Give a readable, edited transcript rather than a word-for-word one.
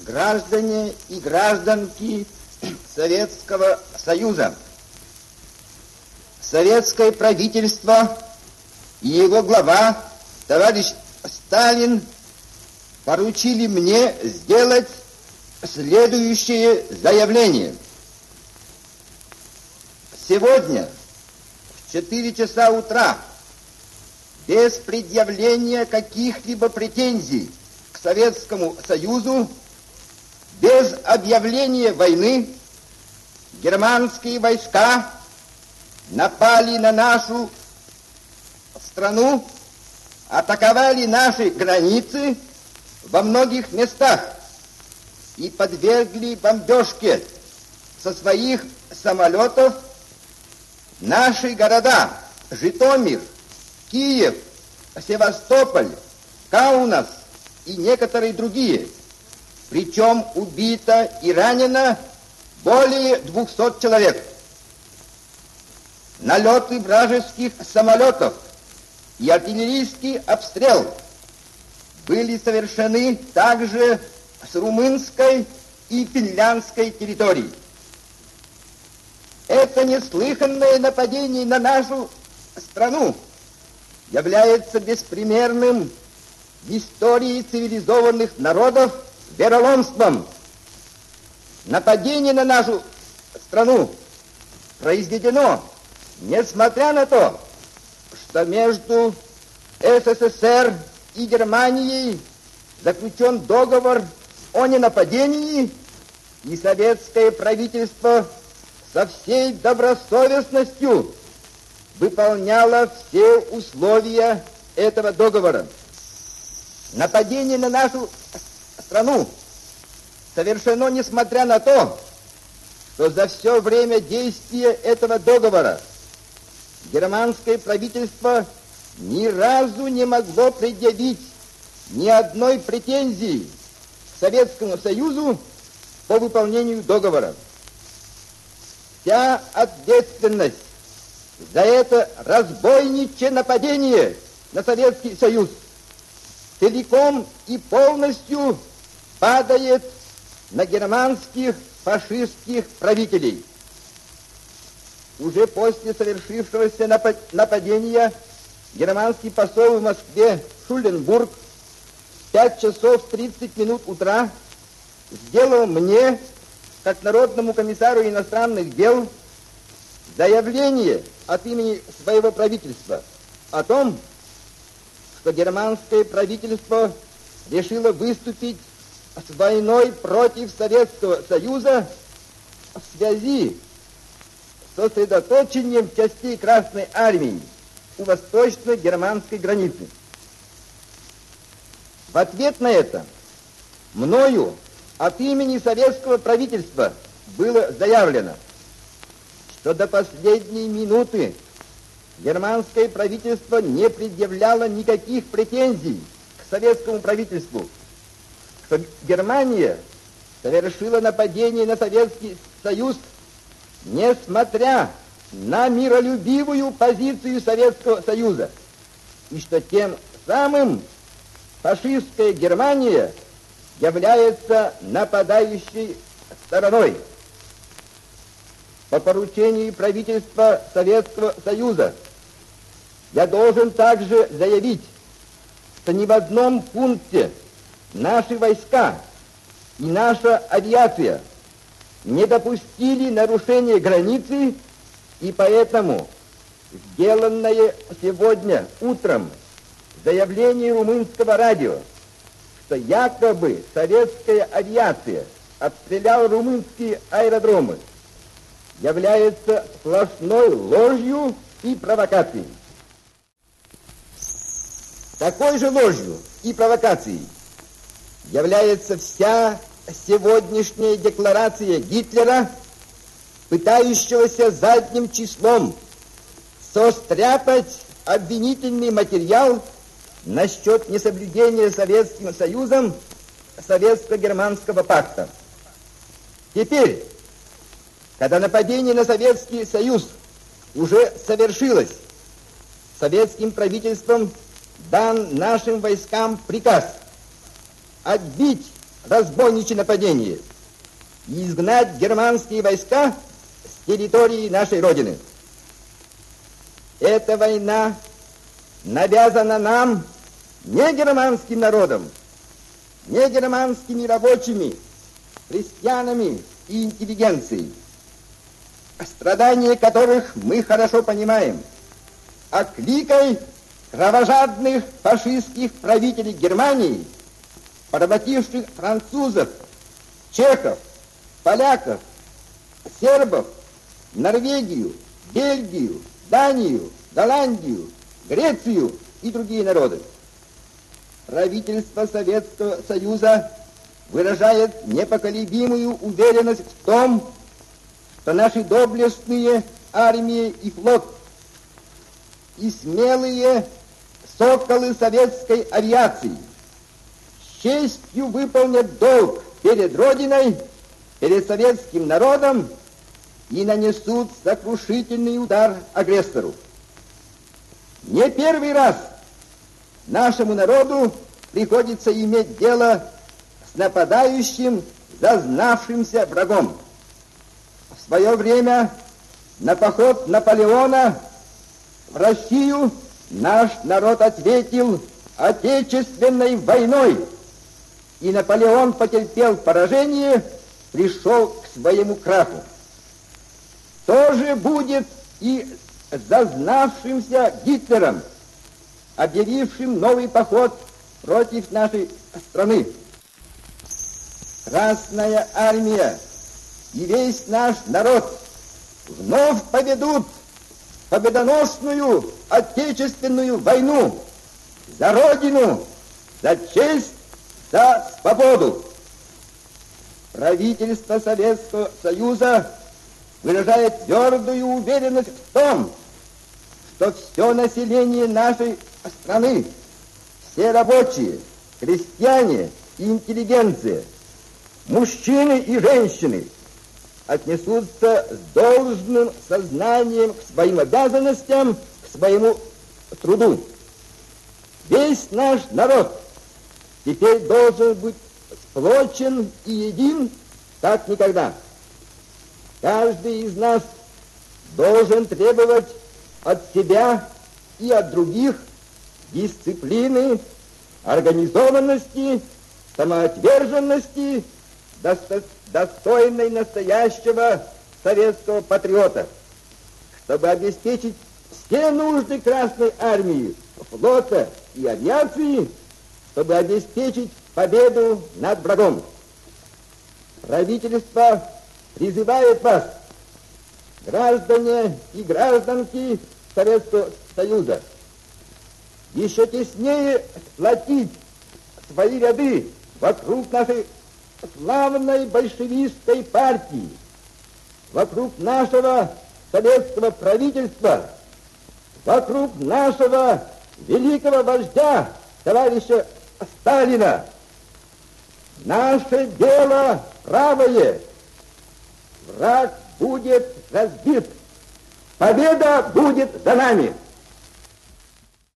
граждане и гражданки Советского Союза. Советское правительство и его глава, товарищ Сталин, поручили мне сделать следующее заявление. Сегодня в 4 часа утра, без предъявления каких-либо претензий к Советскому Союзу, без объявления войны, германские войска напали на нашу страну, атаковали наши границы во многих местах и подвергли бомбежке со своих самолетов наши города Житомир, Киев, Севастополь, Каунас и некоторые другие. Причем убито и ранено более 200 человек. Налеты вражеских самолетов и артиллерийский обстрел были совершены также с румынской и финляндской территорий. Это неслыханное нападение на нашу страну является беспримерным в истории цивилизованных народов вероломством. Нападение на нашу страну произведено, несмотря на то, что между СССР и Германией заключен договор о ненападении, и советское правительство со всей добросовестностью выполняло все условия этого договора. Нападение на нашу страну совершено несмотря на то, что за все время действия этого договора германское правительство ни разу не могло предъявить ни одной претензии к Советскому Союзу по выполнению договора. Вся ответственность за это разбойничье нападение на Советский Союз целиком и полностью падает на германских фашистских правителей. Уже после совершившегося нападения германский посол в Москве Шуленбург в 5 часов 30 минут утра сделал мне, как Народному комиссару иностранных дел, заявление от имени своего правительства о том, что германское правительство решило выступить с войной против Советского Союза в связи с сосредоточением частей Красной Армии у восточно-германской границы. В ответ на это мною от имени советского правительства было заявлено, что до последней минуты германское правительство не предъявляло никаких претензий к советскому правительству, что Германия совершила нападение на Советский Союз, несмотря на миролюбивую позицию Советского Союза, и что тем самым фашистская Германия является нападающей стороной. По поручению правительства Советского Союза я должен также заявить, что ни в одном пункте наши войска и наша авиация не допустили нарушения границы, и поэтому сделанное сегодня утром заявление румынского радио, что якобы советская авиация обстреляла румынские аэродромы, является сплошной ложью и провокацией. Такой же ложью и провокацией является вся сегодняшняя декларация Гитлера, пытающегося задним числом состряпать обвинительный материал насчет несоблюдения Советским Союзом Советско-Германского пакта. Теперь, когда нападение на Советский Союз уже совершилось, советским правительством дан нашим войскам приказ отбить разбойничье нападение и изгнать германские войска с территории нашей Родины. Эта война навязана нам не германским народом, не германскими рабочими, крестьянами и интеллигенцией, страдания которых мы хорошо понимаем, а кликой кровожадных фашистских правителей Германии, поработивших французов, чехов, поляков, сербов, Норвегию, Бельгию, Данию, Голландию, Грецию и другие народы. Правительство Советского Союза выражает непоколебимую уверенность в том, что наши доблестные армии и флот и смелые соколы советской авиации с честью выполнят долг перед Родиной, перед советским народом и нанесут сокрушительный удар агрессору. Не первый раз нашему народу приходится иметь дело с нападающим, зазнавшимся врагом. В свое время на поход Наполеона в Россию наш народ ответил Отечественной войной, и Наполеон потерпел поражение, пришел к своему краху. То же будет и с зазнавшимся Гитлером, объявившим новый поход против нашей страны. Красная армия и весь наш народ вновь поведут победоносную Отечественную войну за Родину, за честь, за свободу. Правительство Советского Союза выражает твердую уверенность в том, что все население нашей страны, все рабочие, крестьяне и интеллигенция, мужчины и женщины отнесутся с должным сознанием к своим обязанностям, к своему труду. Весь наш народ теперь должен быть сплочен и един, как никогда. Каждый из нас должен требовать от себя и от других дисциплины, организованности, самоотверженности, достойной настоящего советского патриота, чтобы обеспечить все нужды Красной армии, флота и авиации, чтобы обеспечить победу над врагом. Правительство призывает вас, граждане и гражданки Советского Союза, еще теснее сплотить свои ряды вокруг нашей славной большевистской партии, вокруг нашего советского правительства, вокруг нашего великого вождя, товарища Сталина. Наше дело правое. Враг будет разбит. Победа будет за нами.